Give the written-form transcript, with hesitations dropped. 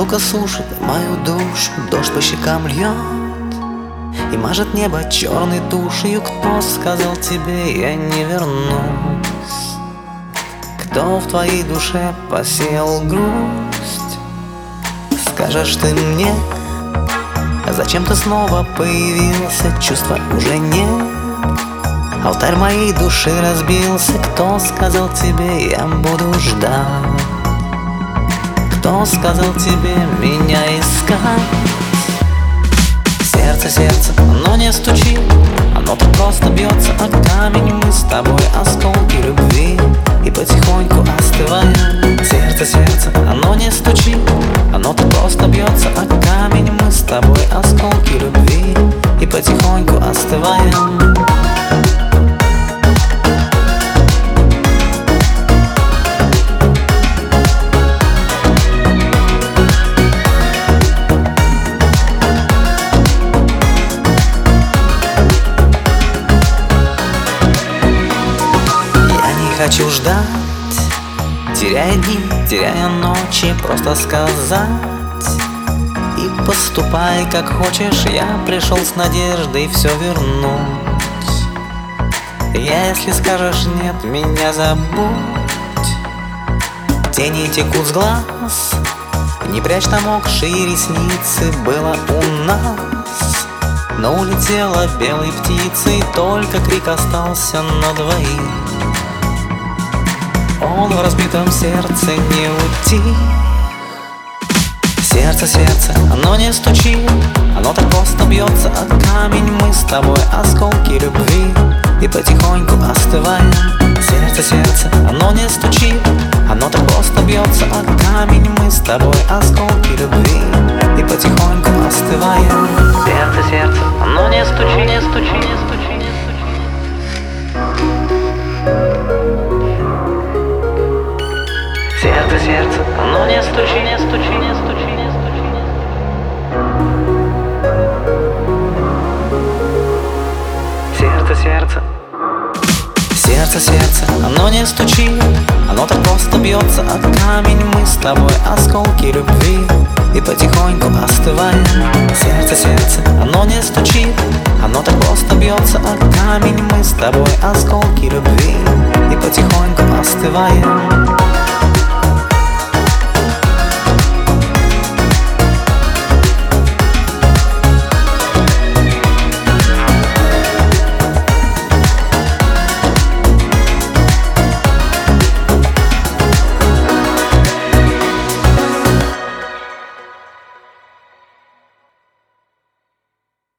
Разлука сушит мою душу, дождь по щекам льет и мажет небо черной тушью. Кто сказал тебе, я не вернусь? Кто в твоей душе посеял грусть? Скажешь ты мне, зачем ты снова появился? Чувства уже нет, алтарь моей души разбился. Кто сказал тебе, я буду ждать? Кто сказал тебе меня искать? Сердце, сердце, оно не стучит, оно-то просто бьется о камень. Мы с тобой осколки любви и потихоньку остываем. Сердце, сердце, оно не стучит, оно-то просто бьется о камень. Мы с тобой осколки любви и потихоньку остываем. Хочу ждать, теряя дни, теряя ночи, просто сказать и поступай как хочешь. Я пришел с надеждой все вернуть. Если скажешь нет, меня забудь. Тени текут с глаз, не прячь намокшие ресницы. Было у нас, но улетела белой птицей, только крик остался на двоих. Он в разбитом сердце не утих. Сердце, сердце, оно не стучит, оно так просто бьется о камень. Мы с тобой осколки любви и потихоньку остываем. Сердце, сердце, оно не стучит, оно так просто бьется о камень. Мы с тобой осколки любви и потихоньку остываем. Сердце, сердце, оно не стучит, не стучит, не стучит, не стучит. Сердце, сердце, оно не стучи, не стучи, не стучи, не стучи, не стучи. Сердце, сердце. Сердце, сердце, оно не стучит, оно так просто бьется о камень. Мы с тобой осколки любви и потихоньку остываем. Сердце, сердце, оно не стучит, оно так просто бьется о камень. Мы с тобой осколки любви и потихоньку остываем.